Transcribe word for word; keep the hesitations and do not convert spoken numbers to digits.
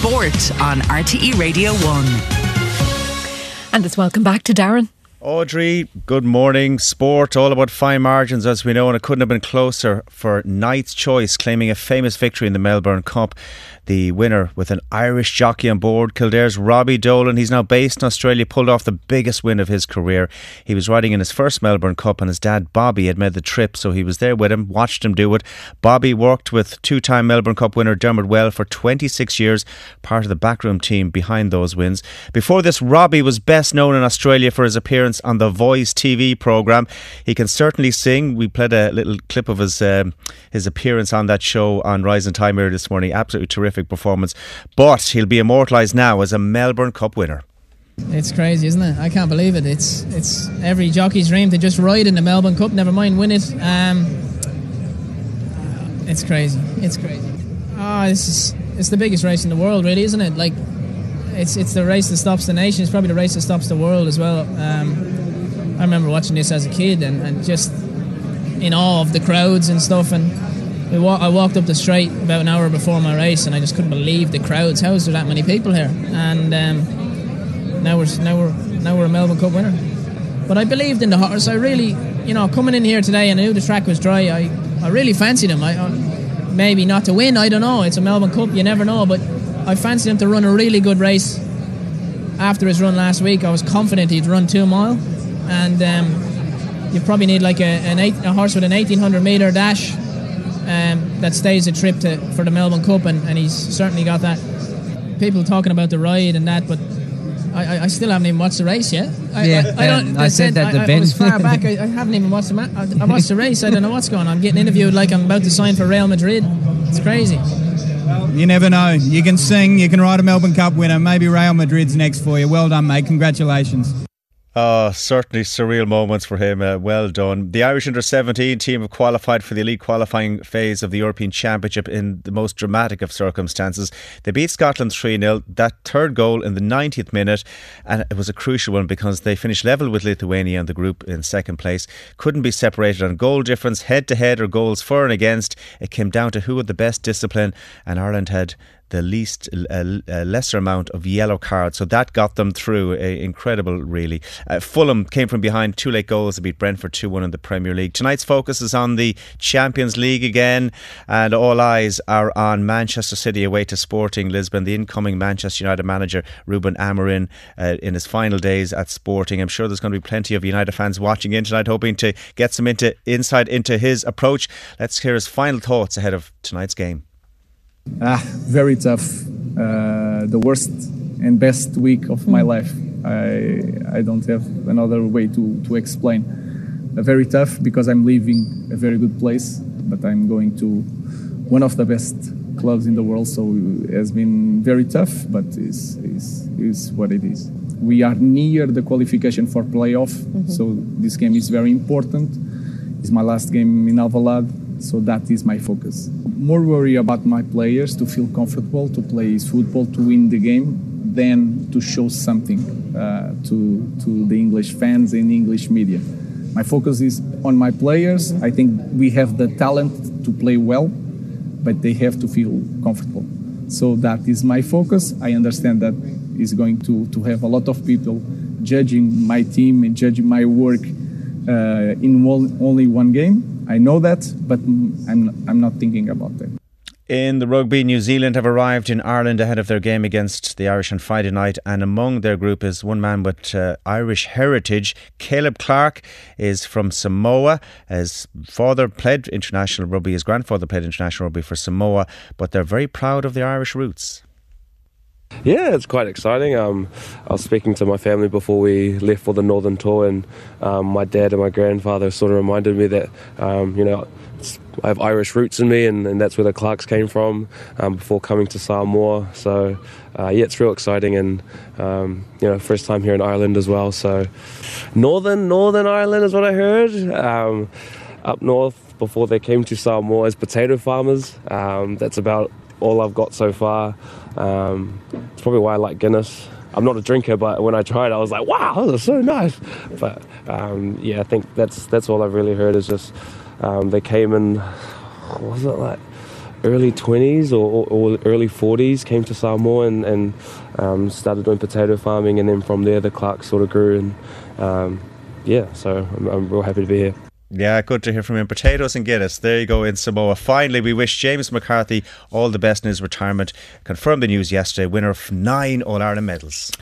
Sport on R T E Radio one. And it's welcome back to Darren. Audrey, good morning. Sport, all about fine margins, as we know, and it couldn't have been closer for Knight's Choice claiming a famous victory in the Melbourne Cup. The winner with an Irish jockey on board, Kildare's Robbie Dolan. He's now based in Australia, pulled off the biggest win of his career. He was riding in his first Melbourne Cup and his dad Bobby had made the trip, so he was there with him, watched him do it. Bobby worked with two-time Melbourne Cup winner Dermot Well for twenty-six years, part of the backroom team behind those wins. Before this, Robbie was best known in Australia for his appearance on the Voice T V programme. He can certainly sing. We played a little clip of his um, his appearance on that show on Rise and Time here this morning. Absolutely terrific performance, but he'll be immortalised now as a Melbourne Cup winner. It's crazy, isn't it? I can't believe it. It's it's every jockey's dream to just ride in the Melbourne Cup, never mind win it. Um, it's crazy. It's crazy. Oh, this is it's the biggest race in the world, really, isn't it? Like, it's it's the race that stops the nation. It's probably the race that stops the world as well. Um, I remember watching this as a kid and, and just in awe of the crowds and stuff. And we wa- I walked up the straight about an hour before my race, and I just couldn't believe the crowds. How is there that many people here? And um, now we're now we're now we're a Melbourne Cup winner. But I believed in the horse. I really, you know, coming in here today, I knew the track was dry. I, I really fancied him. I, I maybe not to win. I don't know. It's a Melbourne Cup. You never know. But I fancied him to run a really good race. After his run last week, I was confident he'd run two mile, and um, you probably need like a, an eight, a horse with an eighteen hundred metre dash um, that stays a trip to for the Melbourne Cup, and, and he's certainly got that. People talking about the ride and that, but I, I still haven't even watched the race yet. I, yeah, I, I, don't, I said that to I, Ben. I was far back. I, I haven't even watched the ma- I, I watched the race. I don't know what's going on. I'm getting interviewed like I'm about to sign for Real Madrid. It's crazy. You never know. You can sing, you can ride a Melbourne Cup winner. Maybe Real Madrid's next for you. Well done, mate. Congratulations. Oh, certainly surreal moments for him. Uh, well done. The Irish under seventeen team have qualified for the elite qualifying phase of the European Championship in the most dramatic of circumstances. They beat Scotland three nil. That third goal in the ninetieth minute, and it was a crucial one because they finished level with Lithuania in the group in second place. Couldn't be separated on goal difference, head to head or goals for and against. It came down to who had the best discipline, and Ireland had the least uh, uh, lesser amount of yellow cards, so that got them through. Uh, incredible, really. uh, Fulham came from behind, two late goals to beat Brentford two one in the Premier League. Tonight's focus is on the Champions League again, and all eyes are on Manchester City away to Sporting Lisbon. The incoming Manchester United manager Ruben Amorim uh, in his final days at Sporting. I'm sure there's going to be plenty of United fans watching in tonight, hoping to get some into, insight into his approach. Let's hear his final thoughts ahead of tonight's game. Ah, very tough. Uh, the worst and best week of my life. I I don't have another way to, to explain. Uh, very tough because I'm leaving a very good place, but I'm going to one of the best clubs in the world. So it has been very tough, but it's, it's, it's what it is. We are near the qualification for playoff, mm-hmm. so this game is very important. It's my last game in Alvalade, so that is my focus. More worry about my players to feel comfortable, to play football, to win the game, than to show something uh, to to the English fans and English media. My focus is on my players. I think we have the talent to play well, but they have to feel comfortable. So that is my focus. I understand that is going to, to have a lot of people judging my team and judging my work uh, in one, only one game. I know that, but I'm I'm not thinking about that. In the rugby, New Zealand have arrived in Ireland ahead of their game against the Irish on Friday night, and among their group is one man with uh, Irish heritage. Caleb Clarke is from Samoa. His father played international rugby, his grandfather played international rugby for Samoa, but they're very proud of their Irish roots. Yeah, it's quite exciting. Um, I was speaking to my family before we left for the Northern Tour, and um, my dad and my grandfather sort of reminded me that, um, you know, it's, I have Irish roots in me, and, and that's where the Clarks came from um, before coming to Samoa. So, uh, yeah, it's real exciting, and, um, you know, first time here in Ireland as well. So, Northern, Northern Ireland is what I heard. Um, up north, before they came to Samoa, as potato farmers. Um, that's about all I've got so far. Um, it's probably why I like Guinness. I'm not a drinker, but when I tried, I was like, "Wow, this is so nice." But um, yeah, I think that's that's all I've really heard is just um, they came in. What was it like? early twenties or, or, or early forties, came to Samoa and, and um, started doing potato farming, and then from there the Clark sort of grew, and um, yeah, so I'm, I'm real happy to be here. Yeah, good to hear from him. Potatoes and Guinness. There you go in Samoa. Finally, we wish James McCarthy all the best in his retirement. Confirmed the news yesterday, winner of nine All-Ireland medals.